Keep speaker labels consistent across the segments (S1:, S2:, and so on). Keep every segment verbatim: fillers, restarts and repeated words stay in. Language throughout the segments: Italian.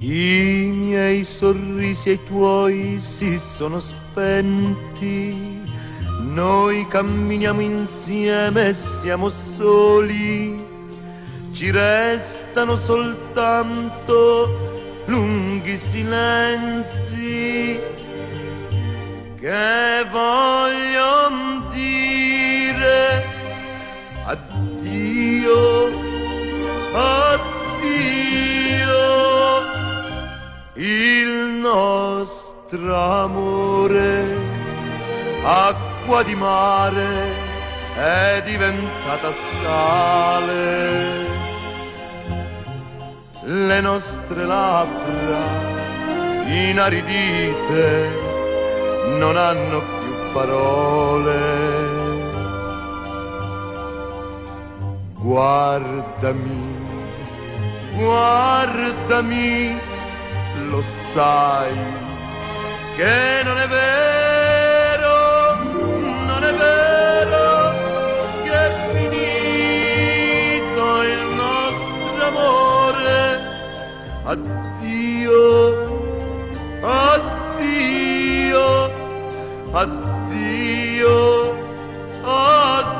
S1: I miei sorrisi e i tuoi si sono spenti, noi camminiamo insieme e siamo soli, ci restano soltanto lunghi silenzi che voglion dire addio, addio. Il nostro amore, acqua di mare, è diventata sale. Le nostre labbra inaridite non hanno più parole. Guardami, guardami, lo sai che non è vero, non è vero che è finito il nostro amore. Addio, addio, addio, addio.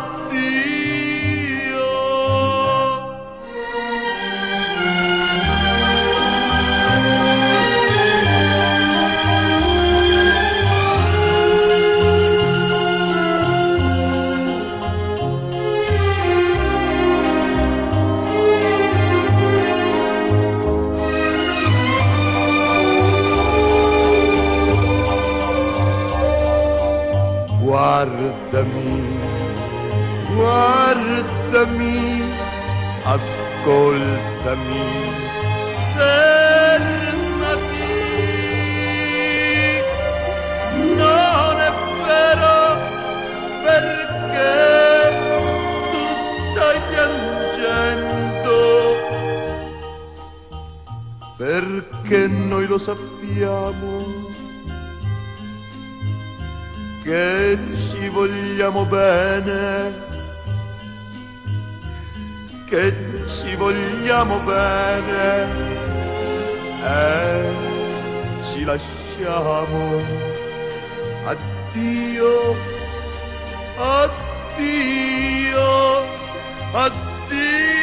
S1: Guardami, guardami, ascoltami, fermati. Non è vero perché tu stai piangendo, perché noi lo sappiamo che ci vogliamo bene, che ci vogliamo bene e ci lasciamo. Addio, addio, addio.